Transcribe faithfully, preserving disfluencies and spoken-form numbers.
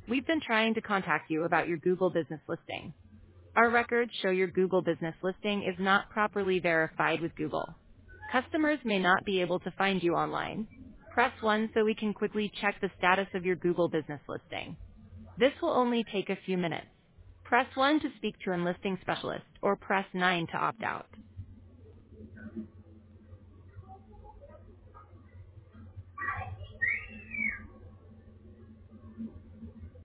We've been trying to contact you about your Google business listing. Our records show your Google business listing is not properly verified with Google. Customers may not be able to find you online. Press one so we can quickly check the status of your Google business listing. This will only take a few minutes. Press one to speak to a listing specialist or press nine to opt out.